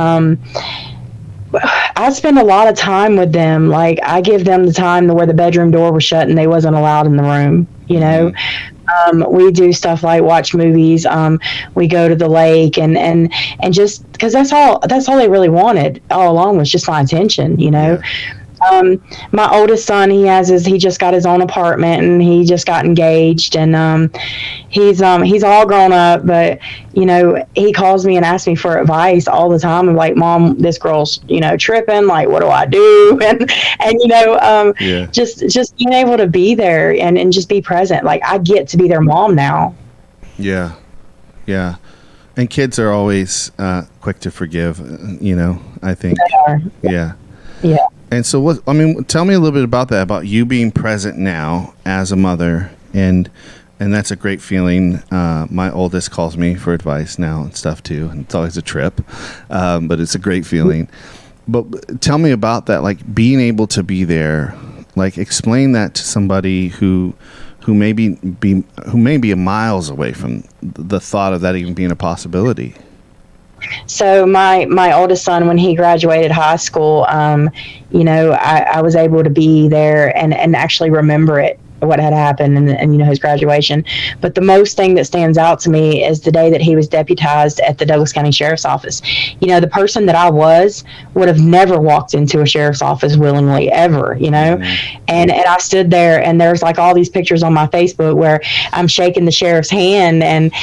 I spend a lot of time with them. Like, I give them the time to where the bedroom door was shut and they wasn't allowed in the room, We do stuff like watch movies. We go to the lake and just because that's all they really wanted all along was just my attention, Yeah. My oldest son, he just got his own apartment and he just got engaged, and he's all grown up, but he calls me and asks me for advice all the time. I'm like, Mom, this girl's tripping, like, what do I do? And just being able to be there and just be present. Like, I get to be their mom now. Yeah. And kids are always quick to forgive, I think. They are. Yeah. And so tell me a little bit about that, about you being present now as a mother. And that's a great feeling. My oldest calls me for advice now and stuff too. And it's always a trip, but it's a great feeling. But tell me about that, like being able to be there, like explain that to somebody who may be miles away from the thought of that even being a possibility. So my oldest son, when he graduated high school, I was able to be there and actually remember it, what had happened and his graduation. But the most thing that stands out to me is the day that he was deputized at the Douglas County Sheriff's Office. The person that I would have never walked into a sheriff's office willingly ever, Mm-hmm. and I stood there, and there's like all these pictures on my Facebook where I'm shaking the sheriff's hand, and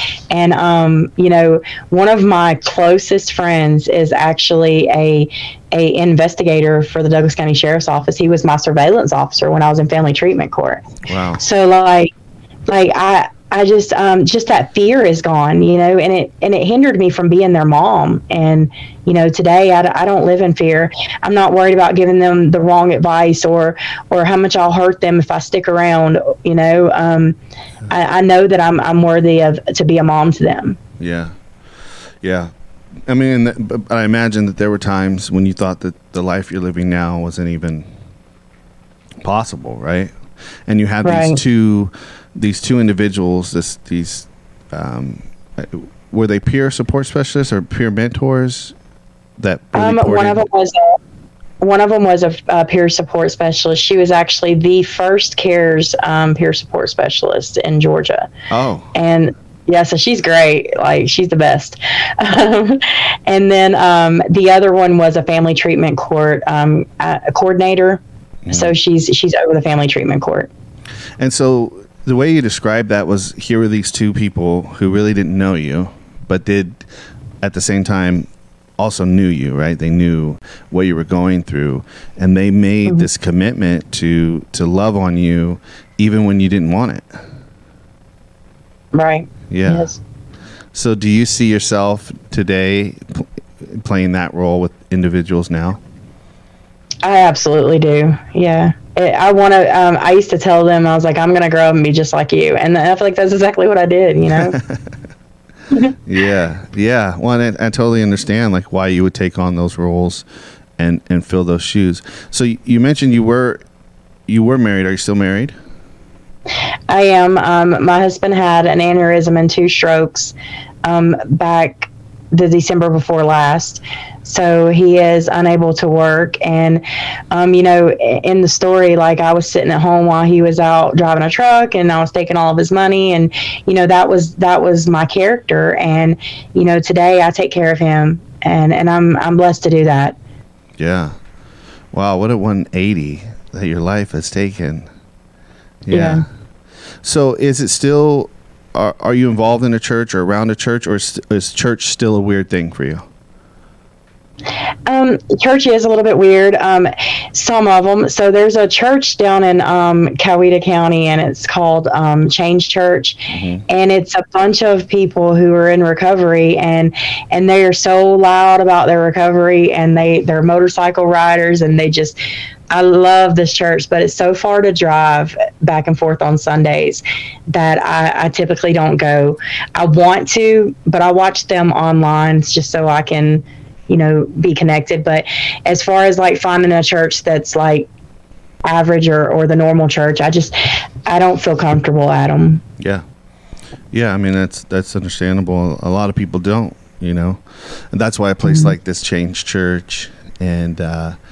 one of my closest friends is actually a investigator for the Douglas County Sheriff's Office. He was my surveillance officer when I was in family treatment court. Wow. So like I just that fear is gone, and it hindered me from being their mom. And, today I don't live in fear. I'm not worried about giving them the wrong advice or how much I'll hurt them if I stick around. I know that I'm worthy to be a mom to them. Yeah. Yeah. I mean, but I imagine that there were times when you thought that the life you're living now wasn't even possible, right? And you had Right. these two individuals, were they peer support specialists or peer mentors that really poured One of in? them was a peer support specialist. She was actually the first CARES peer support specialist in Georgia. Oh, And yeah, so she's great. Like, she's the best. And then the other one was a family treatment court coordinator. Mm-hmm. So she's over the family treatment court. and so the way you described that was, here were these two people who really didn't know you, but did at the same time also knew you, right? They knew what you were going through, and they made this commitment to love on you even when you didn't want it. Right. Yeah. Yes. So do you see yourself today playing that role with individuals now? I absolutely do. Yeah. I want to, I used to tell them, I was like, I'm going to grow up and be just like you. And I feel like that's exactly what I did, Yeah. Yeah. Well, I totally understand like why you would take on those roles and fill those shoes. So you mentioned you were married. Are you still married? I am. My husband had an aneurysm and 2 strokes back the December before last. So he is unable to work. And, in the story, like, I was sitting at home while he was out driving a truck, and I was taking all of his money. And, that was my character. And, today I take care of him, and I'm blessed to do that. Yeah. Wow. What a 180 that your life has taken. Yeah. So is it still, are you involved in a church or around a church, or is church still a weird thing for you? Church is a little bit weird. Some of them. So there's a church down in Coweta County, and it's called Change Church, and it's a bunch of people who are in recovery, and they are so loud about their recovery, and they're motorcycle riders, and I love this church, but it's so far to drive back and forth on Sundays that I typically don't go. I want to, but I watch them online just so I can, be connected. But as far as like finding a church that's like average or the normal church, I don't feel comfortable at them. Yeah. Yeah. I mean, that's understandable. A lot of people don't, and that's why a place like this, Change Church, and,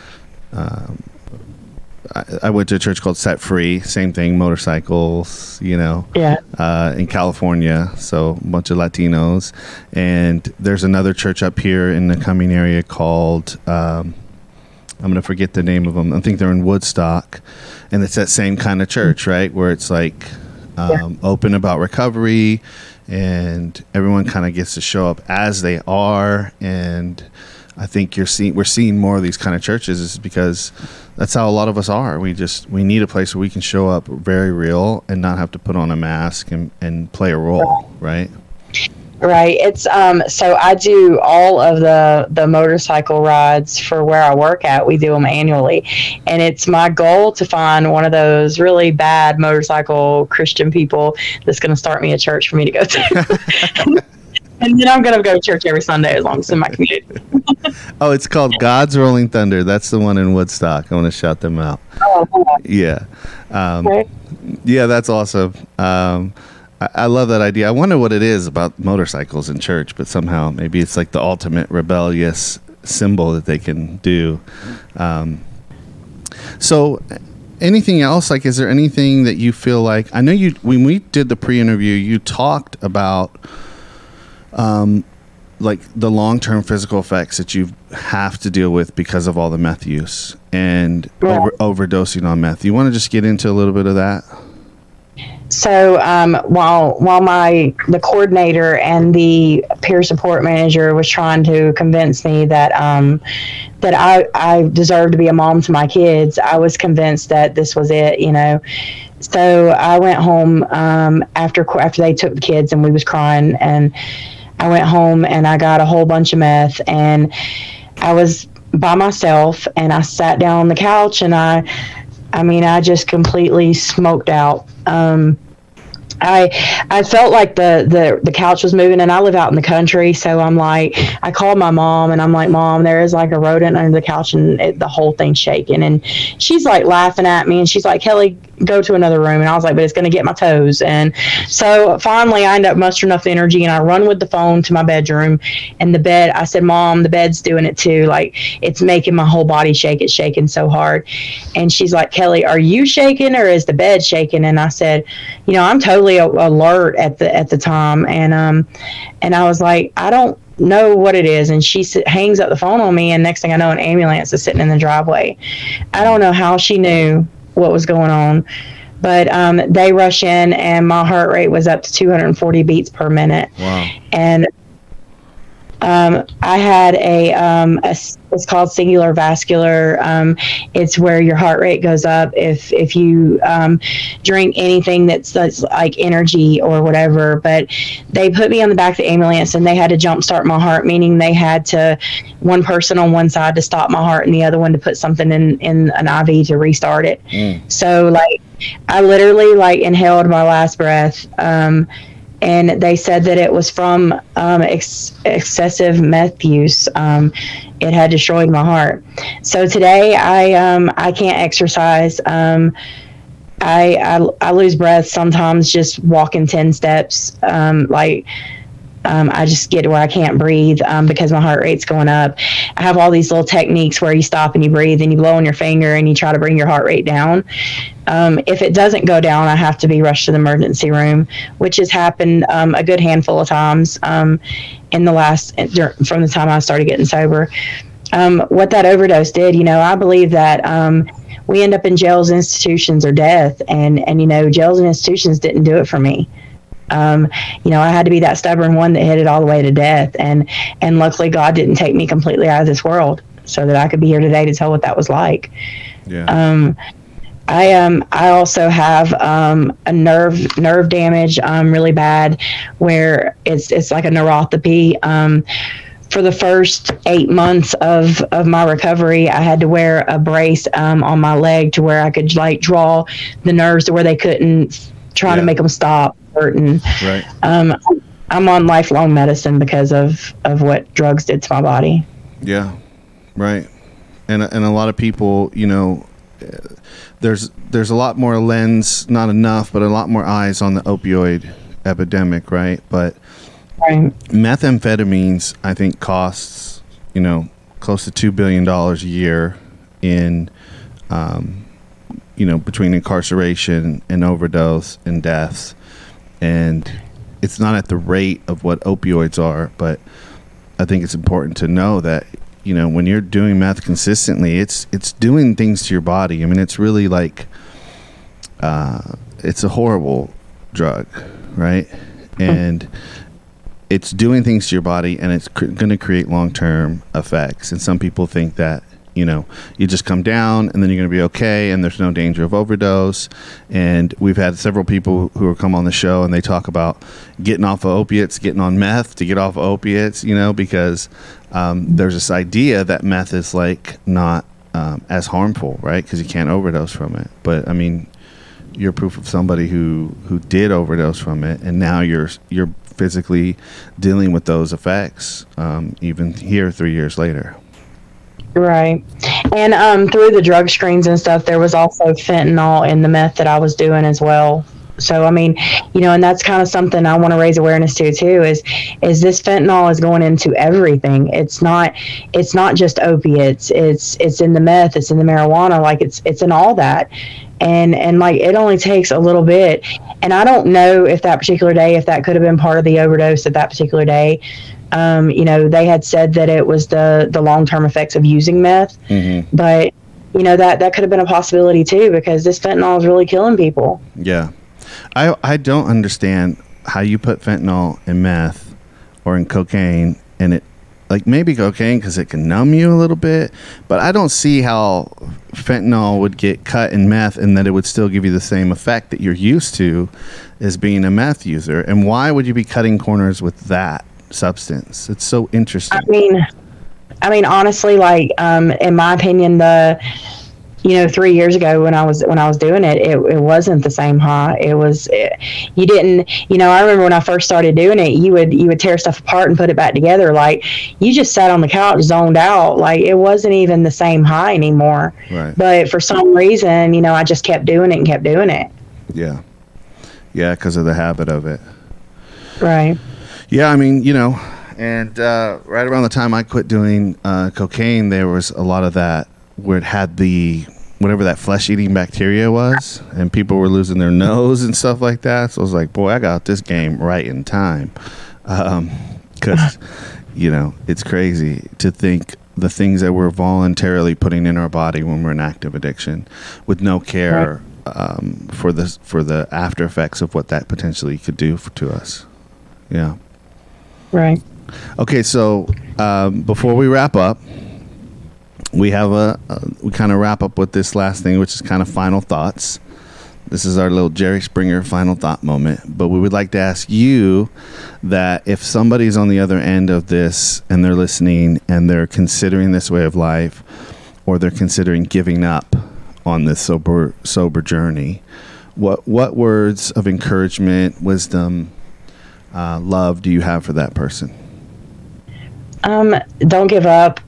I went to a church called Set Free, same thing, motorcycles, in California, so a bunch of Latinos. And there's another church up here in the Cumming area called, I'm going to forget the name of them. I think they're in Woodstock, and it's that same kind of church, right, where it's like open about recovery, and everyone kind of gets to show up as they are. And I think we're seeing more of these kind of churches is because that's how a lot of us are. We need a place where we can show up very real and not have to put on a mask and play a role, right? Right. It's so I do all of the motorcycle rides for where I work at. We do them annually, and it's my goal to find one of those really bad motorcycle Christian people that's going to start me a church for me to go to. And then I'm going to go to church every Sunday as long as it's in my community. Oh, it's called God's Rolling Thunder. That's the one in Woodstock. I want to shout them out. Oh, Yeah. okay. Yeah, that's awesome. I love that idea. I wonder what it is about motorcycles in church, but somehow maybe it's like the ultimate rebellious symbol that they can do. So anything else? Like, is there anything that you feel like, I know when we did the pre-interview, you talked about like the long-term physical effects that you have to deal with because of all the meth use and overdosing on meth. You want to just get into a little bit of that? So while the coordinator and the peer support manager was trying to convince me that I deserved to be a mom to my kids, I was convinced that this was it. So I went home after they took the kids, and we was crying, and I went home and I got a whole bunch of meth, and I was by myself, and I sat down on the couch, and I just completely smoked out. I felt like the couch was moving, and I live out in the country, so I'm like, I called my mom, and I'm like, Mom, there is like a rodent under the couch, and the whole thing's shaking. And she's like laughing at me, and she's like, Kelly, go to another room. And I was like, but it's going to get my toes. And so finally I end up mustering enough energy, and I run with the phone to my bedroom, and the bed, I said, Mom, the bed's doing it too. Like, it's making my whole body shake. It's shaking so hard. And she's like, Kelly, are you shaking, or is the bed shaking? And I said, I'm totally alert at the time. And I was like, I don't know what it is. And she hangs up the phone on me, and next thing I know, an ambulance is sitting in the driveway. I don't know how she knew what was going on, but they rush in, and my heart rate was up to 240 beats per minute. Wow. And I had it's called singular vascular. It's where your heart rate goes up if you drink anything that's like energy or whatever. But they put me on the back of the ambulance, and they had to jumpstart my heart, meaning they had one person on one side to stop my heart, and the other one to put something in an IV to restart it. So like, I literally like inhaled my last breath. And they said that it was from excessive meth use. It had destroyed my heart. So today I can't exercise. I lose breath sometimes just walking 10 steps. I just get to where I can't breathe because my heart rate's going up. I have all these little techniques where you stop and you breathe and you blow on your finger and you try to bring your heart rate down. If it doesn't go down, I have to be rushed to the emergency room, which has happened a good handful of times from the time I started getting sober. What that overdose did, I believe that we end up in jails, institutions, or death. And jails and institutions didn't do it for me. I had to be that stubborn one that hit it all the way to death. And luckily God didn't take me completely out of this world so that I could be here today to tell what that was like. Yeah. I also have a nerve damage really bad, where it's like a neuropathy. For the first 8 months of my recovery, I had to wear a brace on my leg to where I could like draw the nerves to where they couldn't, trying to make them stop hurting. Right. I'm on lifelong medicine because of what drugs did to my body. Yeah. Right. And a lot of people, there's a lot more lens, not enough, but a lot more eyes on the opioid epidemic, right? But methamphetamines, I think, costs, close to $2 billion a year in, between incarceration and overdose and deaths. And it's not at the rate of what opioids are, but I think it's important to know that, when you're doing meth consistently, it's doing things to your body. I mean, it's really like, it's a horrible drug, right? And it's doing things to your body, and it's going to create long-term effects. And some people think that, you just come down and then you're going to be okay, and there's no danger of overdose. And we've had several people who have come on the show, and they talk about getting off of opiates, getting on meth to get off of opiates, because there's this idea that meth is like not as harmful, right? Because you can't overdose from it. But I mean, you're proof of somebody who did overdose from it, and now you're physically dealing with those effects, even here 3 years later. Right. And through the drug screens and stuff, there was also fentanyl in the meth that I was doing as well. So, I mean, and that's kind of something I want to raise awareness to too, is this fentanyl is going into everything. It's not just opiates. It's in the meth, it's in the marijuana, like it's in all that. And like, it only takes a little bit. And I don't know if that particular day, if that could have been part of the overdose at that particular day. They had said that it was the long-term effects of using meth, but that could have been a possibility too, because this fentanyl is really killing people. Yeah. I don't understand how you put fentanyl in meth or in cocaine and like maybe cocaine because it can numb you a little bit, but I don't see how fentanyl would get cut in meth and that it would still give you the same effect that you're used to as being a meth user. And why would you be cutting corners with that substance? It's so interesting. I mean, honestly, like, in my opinion, 3 years ago when I was doing it, it wasn't the same high. You didn't, I remember when I first started doing it, you would tear stuff apart and put it back together. Like, you just sat on the couch, zoned out. Like, it wasn't even the same high anymore. Right. But for some reason, I just kept doing it and kept doing it. Yeah. Yeah, because of the habit of it. Right. Yeah, I mean, and right around the time I quit doing cocaine, there was a lot of that where it had whatever that flesh-eating bacteria was, and people were losing their nose and stuff like that. So I was like, boy, I got this game right in time. Because, it's crazy to think the things that we're voluntarily putting in our body when we're in active addiction with no care for the after effects of what that potentially could do to us. Yeah. Right. Okay, so before we wrap up, we have we kind of wrap up with this last thing, which is kind of final thoughts. This is our little Jerry Springer final thought moment. But we would like to ask you that if somebody's on the other end of this and they're listening and they're considering this way of life, or they're considering giving up on this sober journey, what words of encouragement, wisdom, love do you have for that person? Don't give up.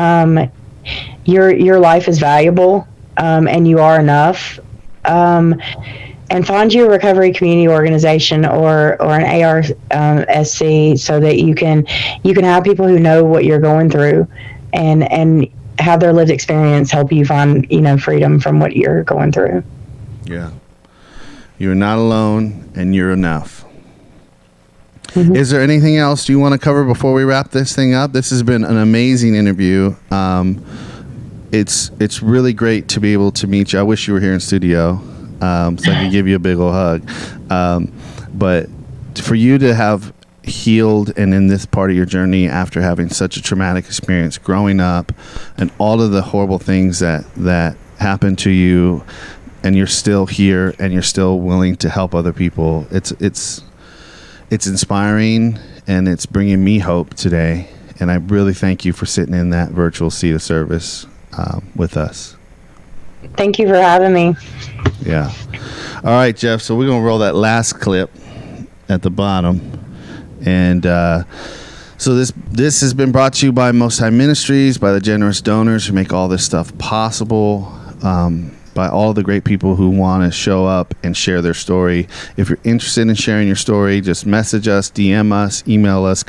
Your life is valuable, and you are enough. And find you a recovery community organization or an ARSC so that you can have people who know what you're going through and have their lived experience help you find freedom from what you're going through. Yeah, you're not alone, and you're enough. Mm-hmm. Is there anything else you want to cover before we wrap this thing up? This has been an amazing interview. It's really great to be able to meet you. I wish you were here in studio so I could give you a big old hug. But for you to have healed and in this part of your journey after having such a traumatic experience growing up and all of the horrible things that happened to you, and you're still here and you're still willing to help other people, it's inspiring, and it's bringing me hope today. And I really thank you for sitting in that virtual seat of service with us. Thank you for having me. Yeah. All right, Jeff. So we're going to roll that last clip at the bottom. And so this has been brought to you by Most High Ministries, by the generous donors who make all this stuff possible, by all the great people who want to show up and share their story. If you're interested in sharing your story, just message us, DM us, email us,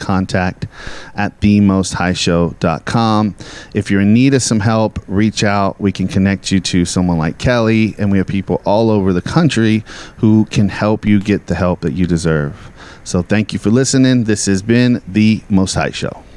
contact@themosthighshow.com. If you're in need of some help, reach out. We can connect you to someone like Kelly, and we have people all over the country who can help you get the help that you deserve. So thank you for listening. This has been The Most High Show.